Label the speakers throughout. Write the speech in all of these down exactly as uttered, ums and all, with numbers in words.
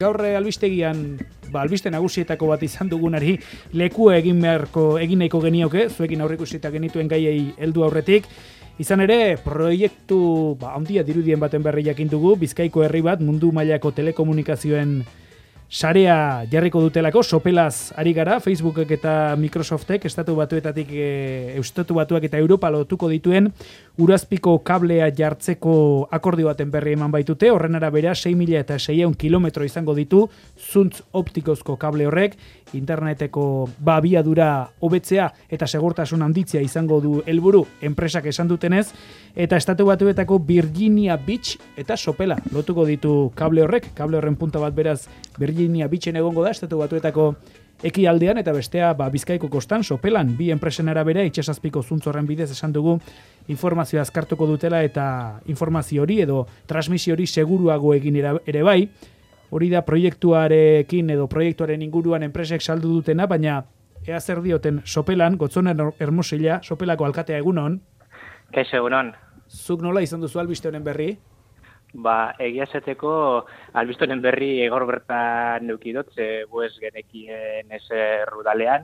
Speaker 1: Gaur albistegian, ba, albiste nagusietako bat izan dugunari lekua egin beharko egin nahiko genioke, zuekin aurreikusita genituen gaiei heldu aurretik. Izan ere, proiektu ba, handia dirudien baten berri jakin dugu, Bizkaiko herri bat mundu mailako telekomunikazioen sarea jarriko dutelako, sopelaz ari gara, Facebookek eta Microsoftek, estatu batuetatik, e, estatu batuak eta Europa lotuko dituen, urazpiko kablea jartzeko akordio baten berri eman baitute, horren arabera sei mila eta seiehun kilometro izango ditu, zuntz optikozko kable horrek, interneteko babiadura hobetzea eta segurtasun handitzea izango du helburu enpresak esan dutenez, eta estatu batuetako Virginia Beach eta sopela lotuko ditu kable horrek, kable horren punta bat beraz Virginia Beachen egongo da, estatu batuetako ekialdean eta bestea ba, Bizkaiko kostan, sopelan, bi enpresen arabera, itxasazpiko zuntz horren bidez esan dugu informazioa azkartuko dutela eta informazio hori edo transmisio hori seguruago egin ere bai, hori da proiektuarekin edo proiektuaren inguruan enpresek saldu dutena, baina ea zer dioten sopelan, Gotzonen Hermosilla, sopelako alkatea egunon.
Speaker 2: Kaixo egunon.
Speaker 1: Zuk nola izan duzu albiste honen berri?
Speaker 2: Ba, egia esateko albiste honen berri egor bertan neukidot, ze buez genekien ez rudalean,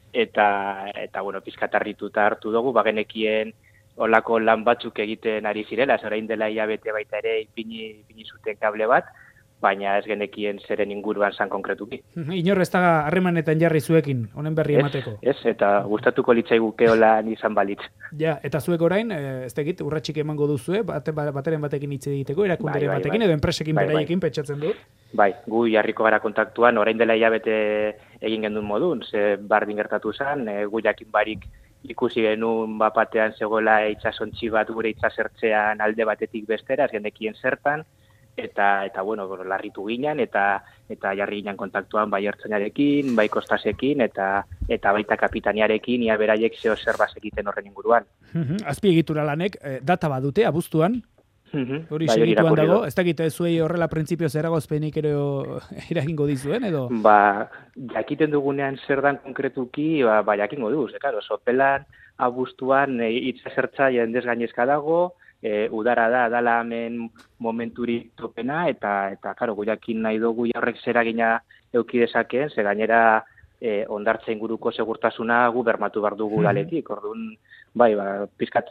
Speaker 2: eta, eta bueno, pizkatarrituta hartu dugu, ba genekien olako lan batzuk egiten ari zirela, orain dela hilabete baita ere ipini, ipini zuten kable bat, baina ez genekien zeren inguruan zan konkretuki.
Speaker 1: Inor ez da harremanetan jarri zuekin, honen berri emateko.
Speaker 2: Ez, ez, eta gustatuko litzaiguke holan izan balitz.
Speaker 1: Ja, eta zuek orain, ez tegit, urratxik emango duzue, bate, bateren batekin hitz egiteko, erakunderen
Speaker 2: bai, bai,
Speaker 1: batekin,
Speaker 2: bai.
Speaker 1: edo enpresekin
Speaker 2: bai,
Speaker 1: beraiekin
Speaker 2: bai.
Speaker 1: pentsatzen dut.
Speaker 2: Bai, gu jarriko gara kontaktuan, orain dela hilabete egin gendun modun, ze bardin gertatu zen, e, gu jakin barik ikusi genuen bapatean zegoela itxasontzi bat gure itxasertzean alde batetik bestera, ez genekien zertan, eta eta bueno, larritu ginen eta eta jarri ginen kontaktuan bai ertzainarekin, bai kostasekin eta eta baita kapitaniarekin ia beraiek zeo zerbaz egiten horren inguruan.
Speaker 1: Azpiegitura lanek eh, data badute abuztuan. Hori
Speaker 2: bai,
Speaker 1: segituan dago, ez dakit zuei horrela printzipio zeragozpenik ere eragingo dizuen edo?
Speaker 2: Ba, jakiten dugunean zer dan konkretuki, ba, ba jakingo duz, e, claro, sopelan abuztuan e, itxasertza jendez gainezka dago, E, udara da, dala hemen momenturi topena, eta, eta karo, guakin nahi dugu jarrek zeragina euki dezakeen, ze gainera e, ondartza inguruko segurtasuna gu bermatu behar dugu daletik, orduan, bai, ba, pizkat,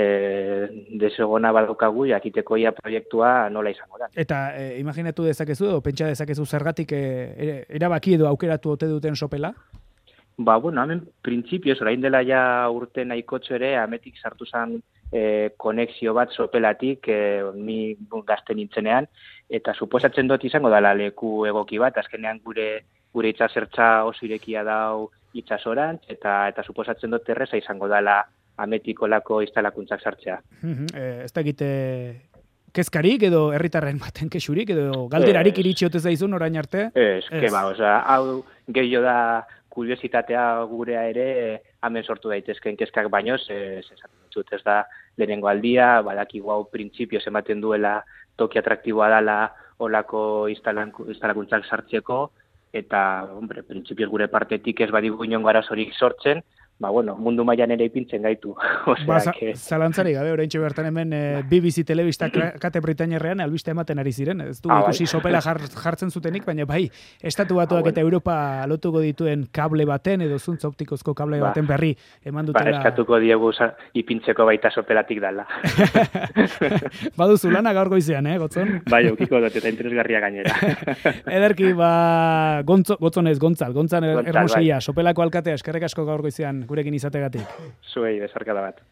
Speaker 2: e, desegona badaukagu, jakiteko ia proiektua nola izango da.
Speaker 1: Eta e, imaginatu dezakezu, edo pentsa dezakezu zergatik e, erabaki edo aukeratu ote duten sopela?
Speaker 2: Ba, bueno, hemen printzipioz, orain dela ja urte nahikotxo ere, ametik sartu zen E, konexio bat sopelatik e, ni gazte nintzenean, eta suposatzen dut izango dela leku egoki bat, azkenean gure gure itxasertza oso irekia dau itxasorantz, eta eta suposatzen dut erreza izango dela ametikolako instalakuntzak sartzea.
Speaker 1: e, ez da egite kezkarik edo herritarren baten kexurik edo galderarik iritsi ote zaizun orain arte?
Speaker 2: Ez, ez. Ba, oza, hau gehiago da kuriositatea gurea ere hemen sortu daitezkeen kezkak baino, ez esaten dut, ez da lehenengo aldia, badakigu hau printzipioz ematen duela toki atraktiboa dela olako instalakuntzak sartzeko, eta, hombre, printzipioz gure partetik ez badigu inongo arazorik sortzen, ba, bueno, mundu mailan ere ipintzen gaitu.
Speaker 1: Ba, zalantzari gabe, oraintxe bertan hemen e, B B C telebista kate Britainerrean albiste ematen ari ziren, ez du ah, ikusi bai. Sopela jar, jartzen zutenik, baina bai, estatu batuak ah, eta Europa lotuko dituen kable baten edo zuntz optikozko kable ba. baten berri eman dutela.
Speaker 2: Ba, eskatuko diegu ipintzeko baita sopelatik dala.
Speaker 1: Baduzu lana gaur goizean, eh, Gotzon?
Speaker 2: Bai, eukiko dut, eta interesgarria gainera.
Speaker 1: Ederki, ba, gontzo, Gotzonez, Gontzal, Gontzal Hermosilla, bai. Sopelako alkatea, eskerrik asko gaur goizean gurekin izategatik.
Speaker 2: Zuei, bezarkada bat.